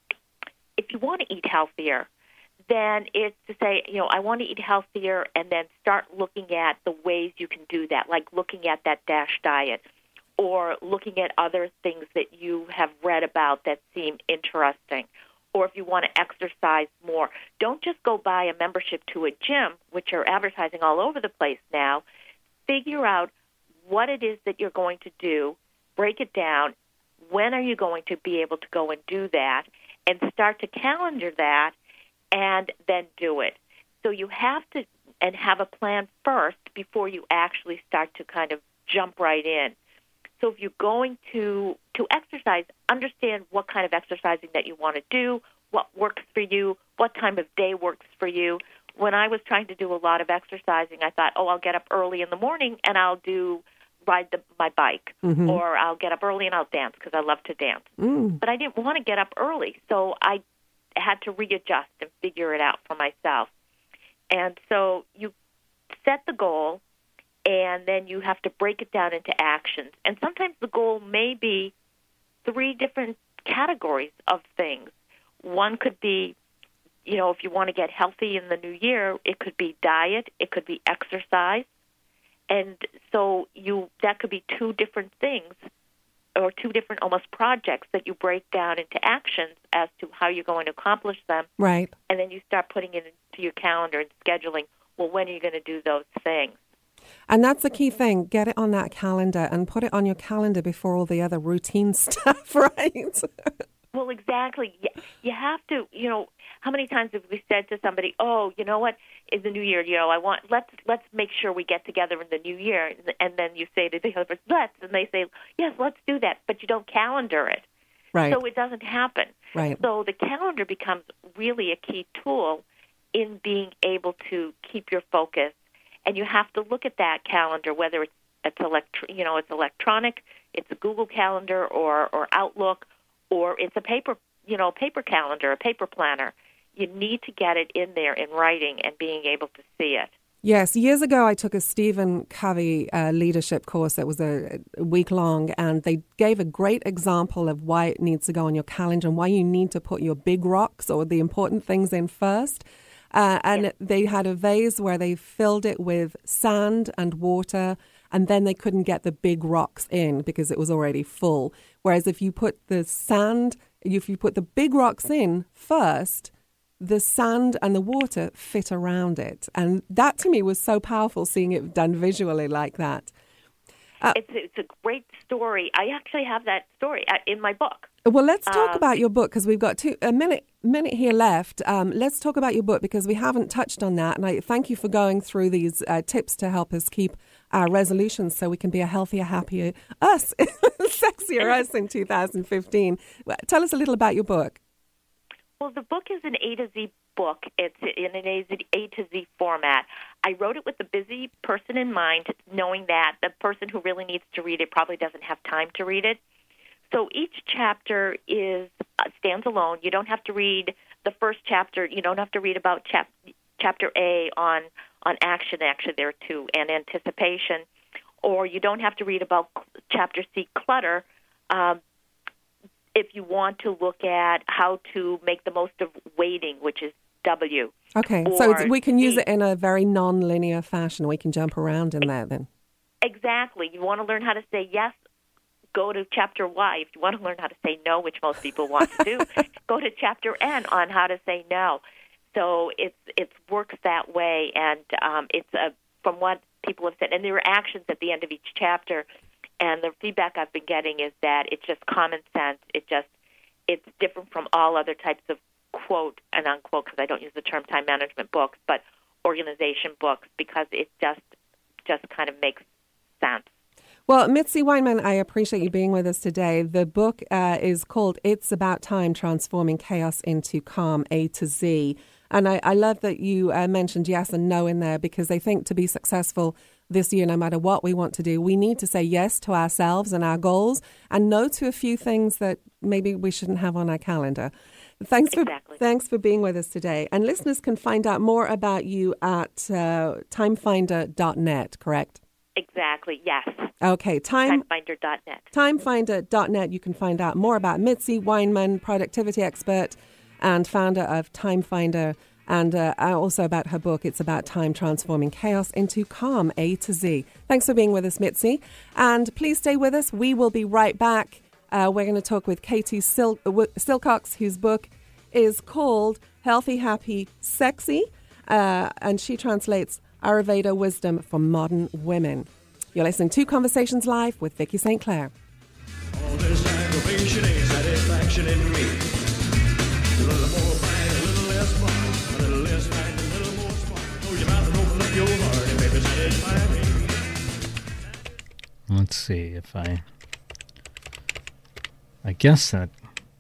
eat healthier, then it's to say, I want to eat healthier, and then start looking at the ways you can do that, like looking at that DASH diet, or looking at other things that you have read about that seem interesting. Or if you want to exercise more, don't just go buy a membership to a gym, which are advertising all over the place now. Figure out what it is that you're going to do, break it down, when are you going to be able to go and do that, and start to calendar that, and then do it. So you have to and have a plan first before you actually start to kind of jump right in. So if you're going to exercise, understand what kind of exercising that you want to do, what works for you, what time of day works for you. When I was trying to do a lot of exercising, I thought, I'll get up early in the morning and I'll ride my bike, or I'll get up early and I'll dance because I love to dance. But I didn't want to get up early, so I had to readjust and figure it out for myself. And so you set the goal, and then you have to break it down into actions. And sometimes the goal may be 3 different categories of things. One could be, if you want to get healthy in the new year, it could be diet, it could be exercise. And so that could be 2 different things, or 2 different almost projects that you break down into actions as to how you're going to accomplish them. Right. And then you start putting it into your calendar and scheduling, when are you going to do those things? And that's the key thing. Get it on that calendar and put it on your calendar before all the other routine stuff, right? Well, exactly. You have to, how many times have we said to somebody, oh, you know what, in the new year, let's make sure we get together in the new year. And then you say to the other person, let's, and they say, yes, let's do that. But you don't calendar it. Right. So it doesn't happen. Right. So the calendar becomes really a key tool in being able to keep your focus. And you have to look at that calendar, whether it's electronic, it's a Google Calendar or Outlook, or it's a paper calendar, a paper planner. You need to get it in there in writing and being able to see it. Yes. Years ago, I took a Stephen Covey leadership course that was a week long, and they gave a great example of why it needs to go on your calendar and why you need to put your big rocks or the important things in first. They had a vase where they filled it with sand and water, and then they couldn't get the big rocks in because it was already full. Whereas if you put the big rocks in first, the sand and the water fit around it. And that to me was so powerful, seeing it done visually like that. It's a great story. I actually have that story in my book. Well, let's talk about your book, because we've got a minute here left. Let's talk about your book, because we haven't touched on that. And I thank you for going through these tips to help us keep our resolutions so we can be a healthier, happier us, sexier us in 2015. Tell us a little about your book. Well, the book is an A to Z book. It's in an A to Z format. I wrote it with the busy person in mind, knowing that the person who really needs to read it probably doesn't have time to read it. So each chapter stands alone. You don't have to read the first chapter. You don't have to read about chapter A on action. Actually, there are two, and anticipation. Or you don't have to read about chapter C, clutter, if you want to look at how to make the most of waiting, which is W. Okay, so we can use it in a very non-linear fashion. We can jump around in there then. Exactly. You want to learn how to say yes, go to chapter Y. If you want to learn how to say no, which most people want to do, go to chapter N on how to say no. So it works that way, and from what people have said, and there are actions at the end of each chapter. And the feedback I've been getting is that it's just common sense. It's different from all other types of quote and unquote, because I don't use the term time management books, but organization books, because it just kind of makes sense. Well, Mitzi Weinman, I appreciate you being with us today. The book is called It's About Time, Transforming Chaos into Calm, A to Z. And I love that you mentioned yes and no in there, because I think to be successful this year, no matter what we want to do, we need to say yes to ourselves and our goals and no to a few things that maybe we shouldn't have on our calendar. Thanks for being with us today. And listeners can find out more about you at timefinder.net, correct? Exactly, yes. Okay, timefinder.net. Timefinder.net. You can find out more about Mitzi Weinman, productivity expert and founder of Timefinder, and also about her book, It's About Time, Transforming Chaos into Calm, A to Z. Thanks for being with us, Mitzi. And please stay with us. We will be right back. We're going to talk with Katie Silcox, whose book is called Healthy, Happy, Sexy, and she translates Ayurveda wisdom for modern women. You're listening to Conversations Live with Vicki St. Clair. All this aggravation ain't satisfaction in me. A little more fight, a little less fun. A little less fight, a little more smart. Close your mouth and open up your heart and maybe satisfy me. Let's see if I guess that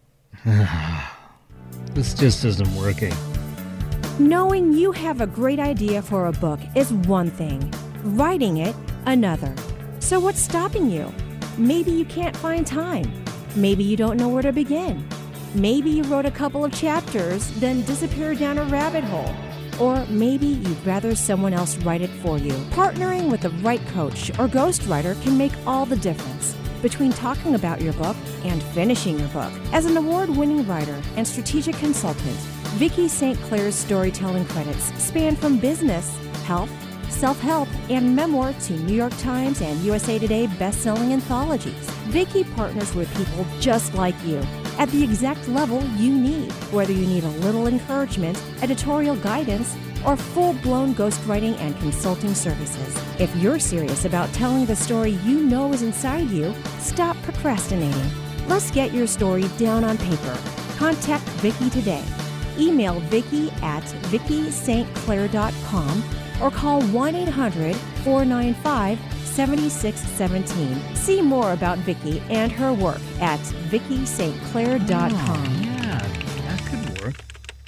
this just isn't working. Knowing you have a great idea for a book is one thing, writing it another. So what's stopping you? Maybe you can't find time. Maybe you don't know where to begin. Maybe you wrote a couple of chapters, then disappeared down a rabbit hole. Or maybe you'd rather someone else write it for you. Partnering with the right coach or ghostwriter can make all the difference between talking about your book and finishing your book. As an award-winning writer and strategic consultant, Vicki St. Clair's storytelling credits span from business, health, self-help, and memoir to New York Times and USA Today best-selling anthologies. Vicki partners with people just like you at the exact level you need, whether you need a little encouragement, editorial guidance, or full-blown ghostwriting and consulting services. If you're serious about telling the story you know is inside you, stop procrastinating. Let's get your story down on paper. Contact Vicki today. Email Vicki at VickiSt.Clair.com or call 1-800-495-7617. See more about Vicki and her work at VickiSt.Clair.com. Oh, yeah, that could work.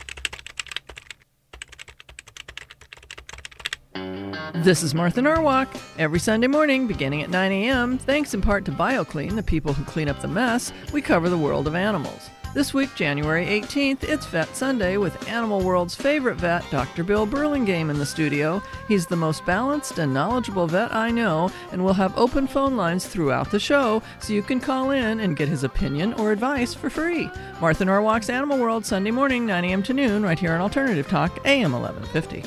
This is Martha Norwalk. Every Sunday morning, beginning at 9 a.m., thanks in part to BioClean, the people who clean up the mess, we cover the world of animals. This week, January 18th, it's Vet Sunday with Animal World's favorite vet, Dr. Bill Burlingame, in the studio. He's the most balanced and knowledgeable vet I know, and we'll have open phone lines throughout the show so you can call in and get his opinion or advice for free. Martha Norwalk's Animal World, Sunday morning, 9 a.m. to noon, right here on Alternative Talk, AM 1150.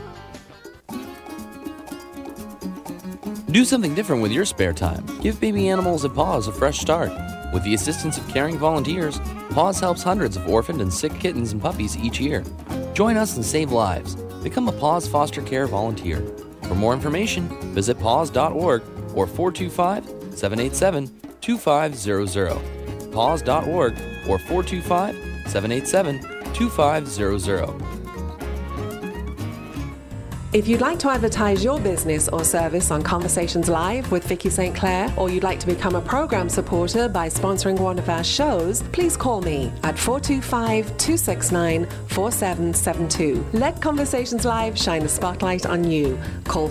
Do something different with your spare time. Give baby animals at Paws a fresh start. With the assistance of caring volunteers, Paws helps hundreds of orphaned and sick kittens and puppies each year. Join us and save lives. Become a Paws foster care volunteer. For more information, visit paws.org or 425-787-2500. paws.org or 425-787-2500. If you'd like to advertise your business or service on Conversations Live with Vicki St. Clair, or you'd like to become a program supporter by sponsoring one of our shows, please call me at 425-269-4772. Let Conversations Live shine a spotlight on you. Call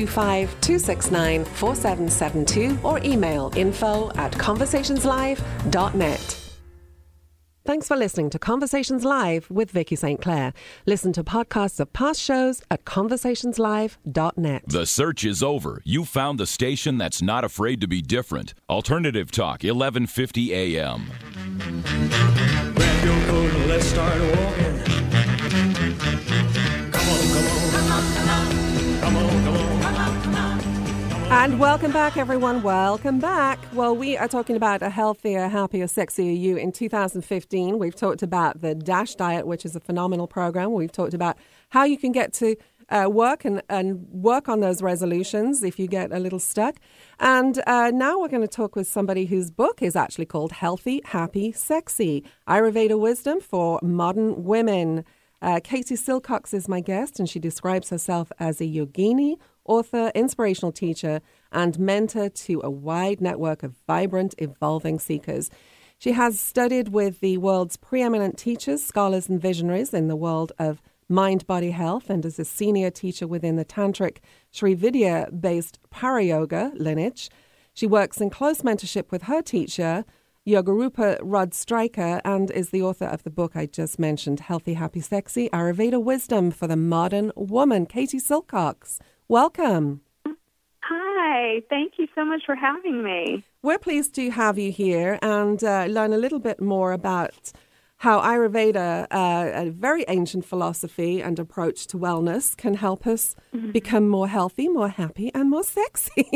425-269-4772 or email info@conversationslive.net. Thanks for listening to Conversations Live with Vicki St. Clair. Listen to podcasts of past shows at conversationslive.net. The search is over. You found the station that's not afraid to be different. Alternative Talk, 1150 AM. Grab your coat and let's start walking. Come on, come on, come on, come on, come on, come on, come on, come on. And welcome back, everyone. Welcome back. Well, we are talking about a healthier, happier, sexier you. In 2015, we've talked about the DASH diet, which is a phenomenal program. We've talked about how you can get to work and work on those resolutions if you get a little stuck. And now we're going to talk with somebody whose book is actually called Healthy, Happy, Sexy, Ayurveda Wisdom for Modern Women. Katie Silcox is my guest, and she describes herself as a yogini, author, inspirational teacher, and mentor to a wide network of vibrant, evolving seekers. She has studied with the world's preeminent teachers, scholars, and visionaries in the world of mind-body health, and is a senior teacher within the Tantric Sri Vidya-based Para-Yoga lineage. She works in close mentorship with her teacher, Yogarupa Rod Stryker, and is the author of the book I just mentioned, Healthy, Happy, Sexy, Ayurveda Wisdom for the Modern Woman. Katie Silcox, welcome. Hi, thank you so much for having me. We're pleased to have you here and learn a little bit more about how Ayurveda, a very ancient philosophy and approach to wellness, can help us become more healthy, more happy, and more sexy.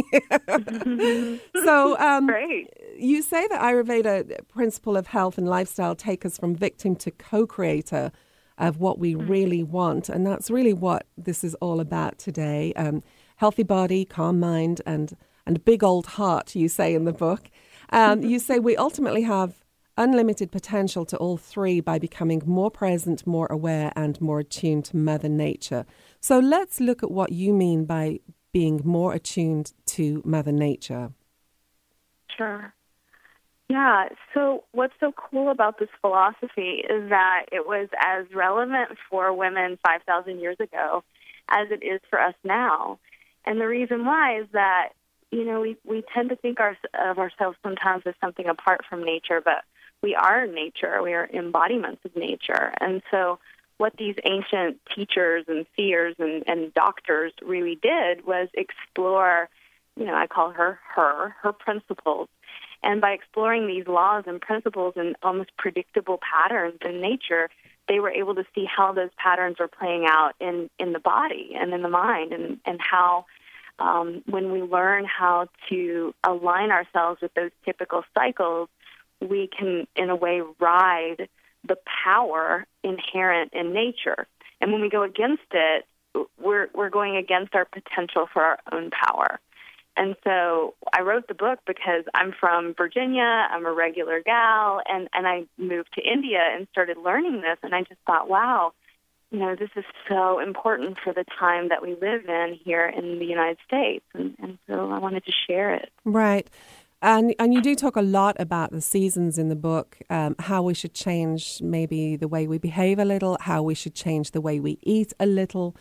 So Great. You say that Ayurveda principle of health and lifestyle take us from victim to co-creator of what we really want. And that's really what this is all about today. Healthy body, calm mind, and big old heart, you say in the book. You say we ultimately have unlimited potential to all three by becoming more present, more aware, and more attuned to Mother Nature. So let's look at what you mean by being more attuned to Mother Nature. Sure. Yeah, so what's so cool about this philosophy is that it was as relevant for women 5,000 years ago as it is for us now. And the reason why is that, you know, we tend to think of ourselves sometimes as something apart from nature, but we are nature. We are embodiments of nature. And so what these ancient teachers and seers and doctors really did was explore, you know, I call her principles. And by exploring these laws and principles and almost predictable patterns in nature, they were able to see how those patterns are playing out in the body and in the mind, and how when we learn how to align ourselves with those typical cycles, we can, in a way, ride the power inherent in nature. And when we go against it, we're going against our potential for our own power. And so I wrote the book because I'm from Virginia, I'm a regular gal, and I moved to India and started learning this, and I just thought, wow, this is so important for the time that we live in here in the United States, and so I wanted to share it. Right. And you do talk a lot about the seasons in the book, how we should change maybe the way we behave a little, how we should change the way we eat a little.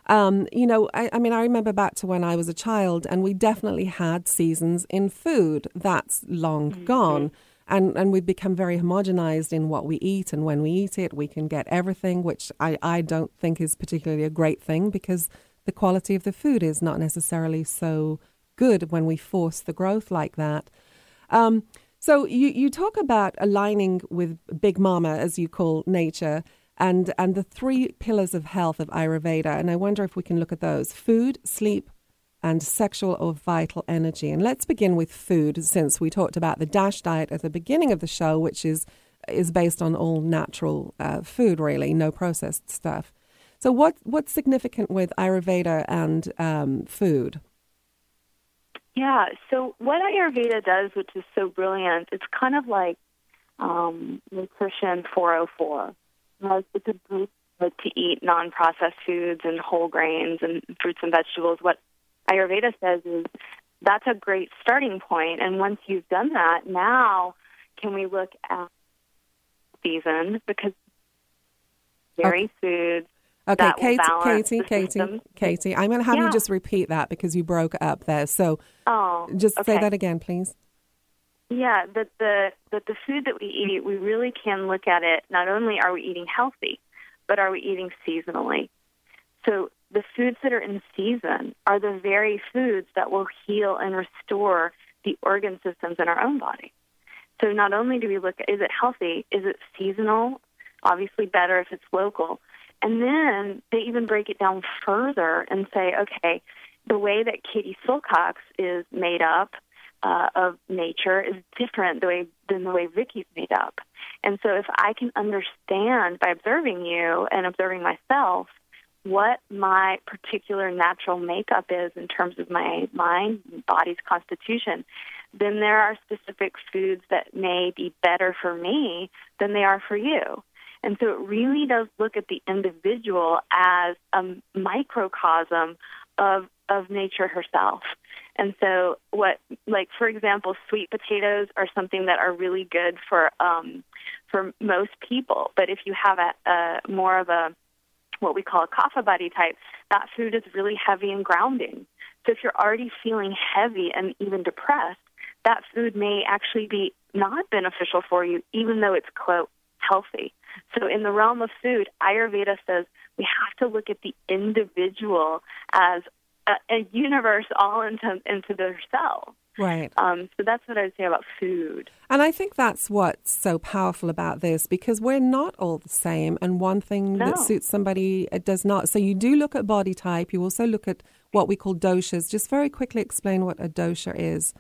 I remember back to when I was a child, and we definitely had seasons in food. That's long gone. And we've become very homogenized in what we eat, and when we eat it, we can get everything, which I don't think is particularly a great thing, because the quality of the food is not necessarily so good when we force the growth like that. So you talk about aligning with Big Mama, as you call nature, and the 3 pillars of health of Ayurveda. And I wonder if we can look at those: food, sleep, and sexual or vital energy. And let's begin with food, since we talked about the DASH diet at the beginning of the show, which is based on all natural food, really, no processed stuff. So what's significant with Ayurveda and food? Yeah, so what Ayurveda does, which is so brilliant, it's kind of like Nutrition 404. It's a group to eat non-processed foods and whole grains and fruits and vegetables. What Ayurveda says is that's a great starting point, and once you've done that, now can we look at season, because dairy foods. Okay, that will balance the Katie, I'm going to have you just repeat that because you broke up there. So say that again, please. Yeah, that the food that we eat, we really can look at it, not only are we eating healthy, but are we eating seasonally? So the foods that are in season are the very foods that will heal and restore the organ systems in our own body. So not only do we look at, is it healthy, is it seasonal? Obviously better if it's local. And then they even break it down further and say, okay, the way that Katie Silcox is made up of nature is different than the way Vicky's made up. And so if I can understand by observing you and observing myself what my particular natural makeup is in terms of my mind and body's constitution, then there are specific foods that may be better for me than they are for you. And so it really does look at the individual as a microcosm of nature herself. And so for example, sweet potatoes are something that are really good for most people. But if you have a more of a what we call a kapha body type, that food is really heavy and grounding. So if you're already feeling heavy and even depressed, that food may actually be not beneficial for you, even though it's, quote, healthy. So in the realm of food, Ayurveda says we have to look at the individual as a universe all into themselves. Right. So that's what I would say about food. And I think that's what's so powerful about this, because we're not all the same, and one thing that suits somebody does not. So you do look at body type. You also look at what we call doshas. Just very quickly explain what a dosha is.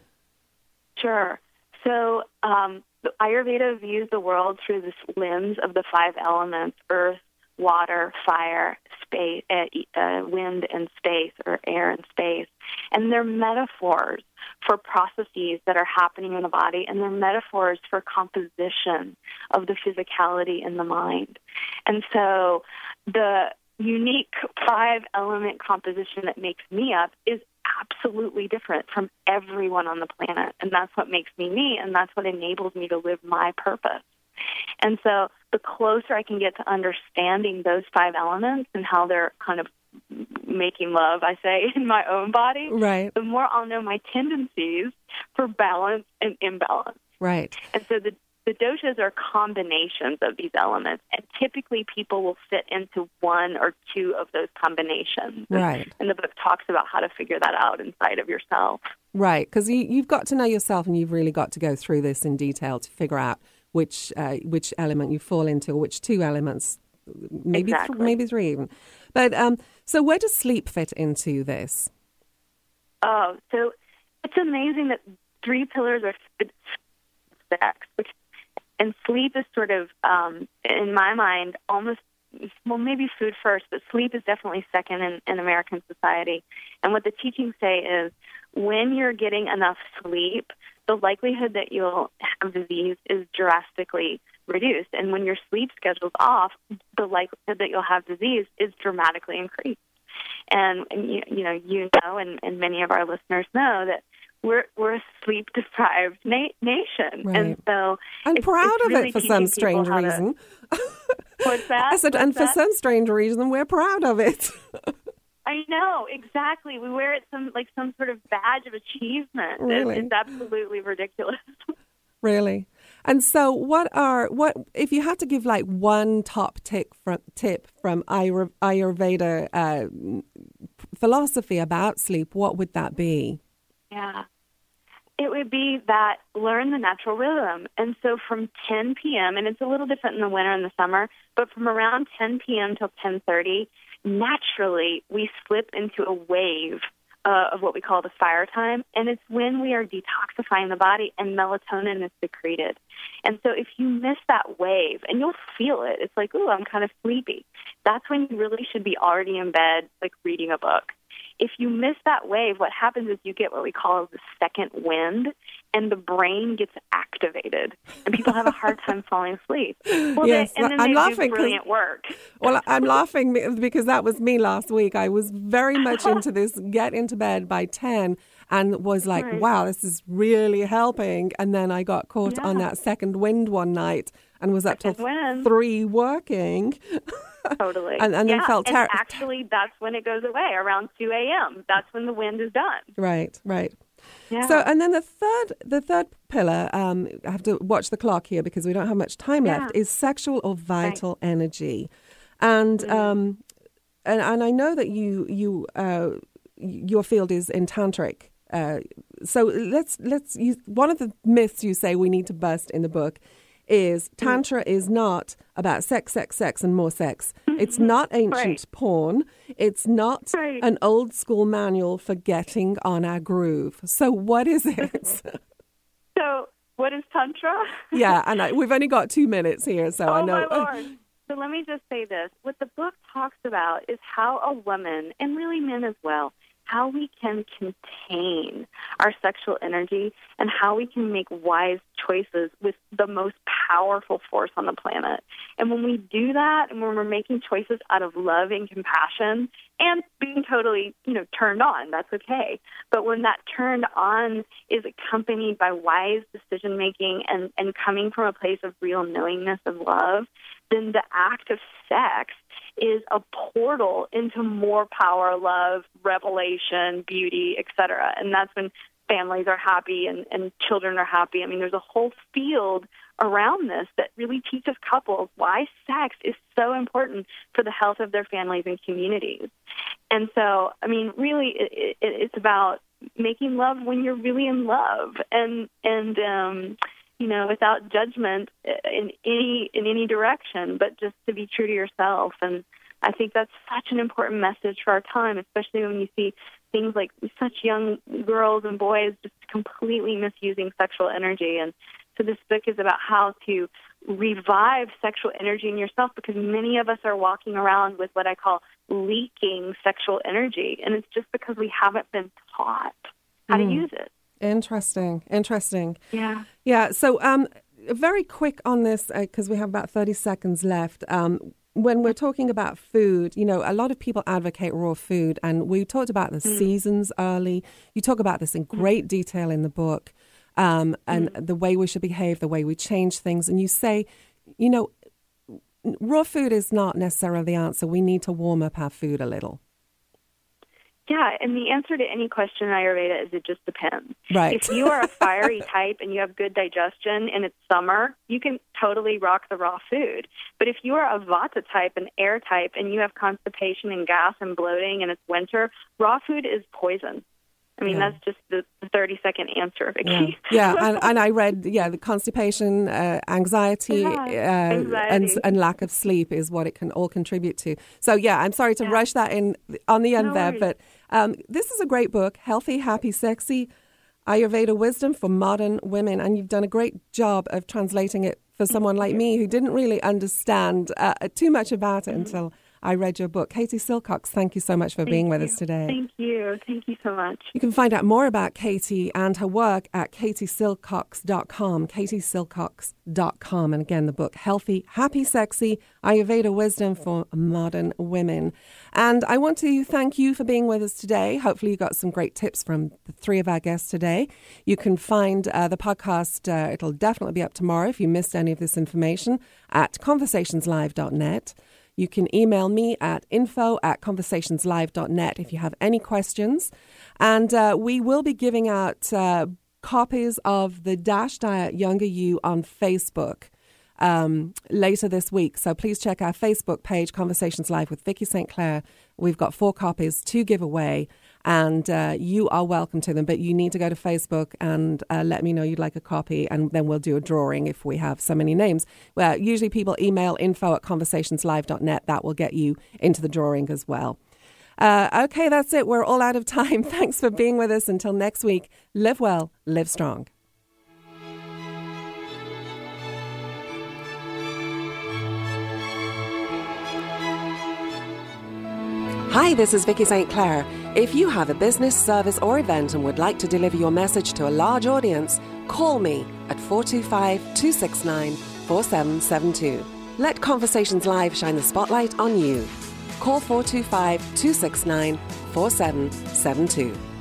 Sure. So Ayurveda views the world through this lens of the 5 elements: earth, water, fire, space, wind and space, or air and space. And they're metaphors for processes that are happening in the body, and they're metaphors for composition of the physicality in the mind. And so the unique 5-element composition that makes me up is absolutely different from everyone on the planet. And that's what makes me me, and that's what enables me to live my purpose. And so the closer I can get to understanding those 5 elements and how they're kind of making love, I say, in my own body, right, the more I'll know my tendencies for balance and imbalance. Right. And so the doshas are combinations of these elements, and typically people will fit into 1 or 2 of those combinations. Right. And the book talks about how to figure that out inside of yourself. Right, because you've got to know yourself, and you've really got to go through this in detail to figure out which element you fall into, or which 2 elements, maybe maybe 3 even. But so where does sleep fit into this? Oh, so it's amazing that 3 pillars are sex, and sleep is sort of, in my mind, almost, well, maybe food first, but sleep is definitely second in American society. And what the teachings say is when you're getting enough sleep, the likelihood that you'll have disease is drastically reduced. And when your sleep schedule's off, the likelihood that you'll have disease is dramatically increased. And you know, and many of our listeners know that we're a sleep-deprived nation. Right. And so I'm proud it's of really it for teaching some people strange how to- reason. What's that? I said, What's and for that? some strange reason, we're proud of it. I know, exactly. We wear it some sort of badge of achievement. Really? It's absolutely ridiculous. Really. And so what if you had to give like one top tip from Ayurveda philosophy about sleep, what would that be? Yeah. It would be that learn the natural rhythm. And so from 10 p.m., and it's a little different in the winter and the summer, but from around 10 p.m. till 10:30, naturally we slip into a wave of what we call the fire time, and it's when we are detoxifying the body and melatonin is secreted. And so if you miss that wave, and you'll feel it, it's like, ooh, I'm kind of sleepy. That's when you really should be already in bed, like reading a book. If you miss that wave, what happens is you get what we call the second wind, and the brain gets activated, and people have a hard time falling asleep. Well, yes, and then I'm they laughing do brilliant work. Well, I'm laughing because that was me last week. I was very much into this get into bed by 10 and was like, Right. wow, this is really helping. And then I got caught on that second wind one night and was up till 3 working. Totally. and then felt and terrible. actually, that's when it goes away, around 2 a.m. That's when the wind is done. Right. Yeah. So, and then the third pillar, I have to watch the clock here because we don't have much time left, is sexual or vital energy. And and I know that your field is in tantric. So let's use one of the myths you say we need to bust in the book is Tantra is not about sex, and more sex. It's not ancient porn. It's not an old school manual for getting on our groove. So what is it? So what is Tantra? Yeah, and we've only got 2 minutes here, so I know. Oh, my Lord. So let me just say this. What the book talks about is how a woman, and really men as well, how we can contain our sexual energy and how we can make wise choices with the most powerful force on the planet. And when we do that, and when we're making choices out of love and compassion and being totally, turned on, that's okay. But when that turned on is accompanied by wise decision-making and coming from a place of real knowingness of love, then the act of sex is a portal into more power, love, revelation, beauty, etc. And that's when families are happy and children are happy. I mean, there's a whole field around this that really teaches couples why sex is so important for the health of their families and communities. And so, I mean, really, it's about making love when you're really in love and without judgment in any direction, but just to be true to yourself. And I think that's such an important message for our time, especially when you see things like such young girls and boys just completely misusing sexual energy. And so this book is about how to revive sexual energy in yourself, because many of us are walking around with what I call leaking sexual energy, and it's just because we haven't been taught how to use it. Interesting. Yeah. So very quick on this, because we have about 30 seconds left. When we're talking about food, a lot of people advocate raw food, and we talked about the seasons early. You talk about this in great detail in the book, and the way we should behave, the way we change things. And you say, raw food is not necessarily the answer. We need to warm up our food a little. Yeah, and the answer to any question in Ayurveda is it just depends. Right. If you are a fiery type and you have good digestion and it's summer, you can totally rock the raw food. But if you are a Vata type, an air type, and you have constipation and gas and bloating and it's winter, raw food is poison. I mean, that's just the 30-second answer, Vicki. Yeah, and I read, the constipation, anxiety, and lack of sleep is what it can all contribute to. So, I'm sorry to rush that in on the end there, but this is a great book, Healthy, Happy, Sexy, Ayurveda Wisdom for Modern Women, and you've done a great job of translating it for someone like me who didn't really understand too much about it until I read your book. Katie Silcox, thank you so much for being with us today. Thank you. Thank you so much. You can find out more about Katie and her work at katiesilcox.com, katiesilcox.com. And again, the book, Healthy, Happy, Sexy, Ayurveda Wisdom for Modern Women. And I want to thank you for being with us today. Hopefully you got some great tips from the three of our guests today. You can find the podcast, it'll definitely be up tomorrow if you missed any of this information, at conversationslive.net. You can email me at info@conversationslive.net if you have any questions. And we will be giving out copies of the DASH Diet Younger You on Facebook later this week. So please check our Facebook page, Conversations Live with Vicky St. Clair. We've got 4 copies to give away, and you are welcome to them. But you need to go to Facebook and let me know you'd like a copy, and then we'll do a drawing if we have so many names. Well, usually people email info@conversationslive.net. That will get you into the drawing as well. Okay, that's it. We're all out of time. Thanks for being with us. Until next week, live well, live strong. Hi, this is Vicky St. Clair. If you have a business, service or event and would like to deliver your message to a large audience, call me at 425-269-4772. Let Conversations Live shine the spotlight on you. Call 425-269-4772.